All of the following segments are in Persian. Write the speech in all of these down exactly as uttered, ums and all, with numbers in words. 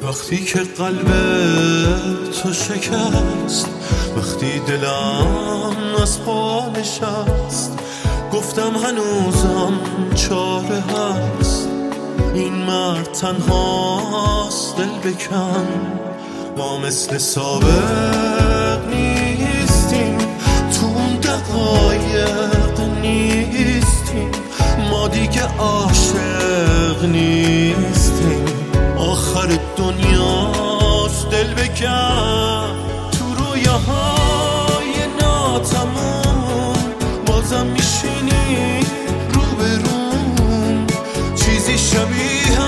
وقتی که قلب تو شکست، وقتی دلم از پا نشست، گفتم هنوزم چاره هست، این مرد تنهاست دل بکن، ما مثل سابق نیستیم، تو اون دقایق نیستیم، ما دیگه عاشق نیستیم، آخر دنیاست دل بکن، تو رویاهای ناتموم بازم میشینی رو به روم، چیزی شبیه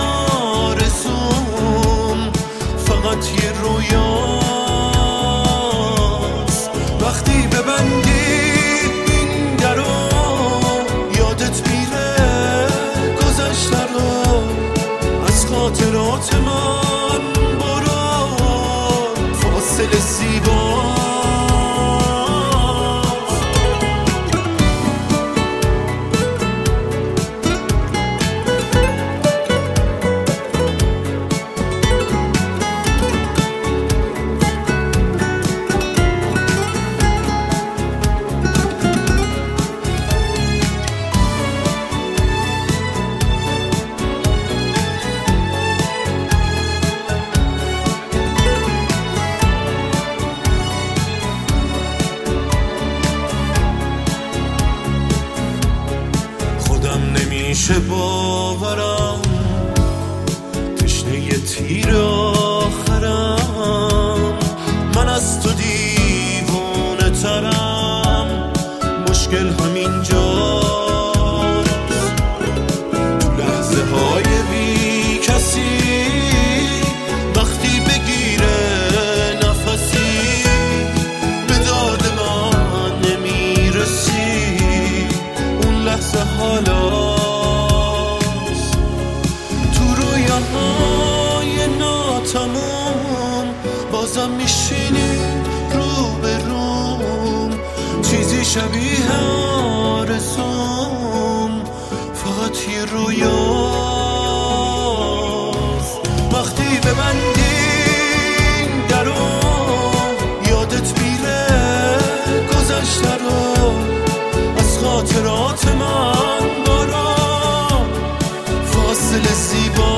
آرزوم فقط یه رویاست، وقتی ببندی این درو یادت میره گذشته رو، از خاطرات من برو فاصله زیبا. نمیشه باورم تشنه یه تیر آخرم، من از تو دیوونه ترم، مشکل همین جاست، تو لحظه های بی کسی وقتی بگیره نفسی، به داد من نمیرسی، اون لحظه حالا های ناتموم بازم میشینی رو به روم، چیزی شبیه آرزوم فقط یه رویاست، وقتی ببندی این درو یادت میره گذشته رو، از خاطرات من برو فاصله زیبا.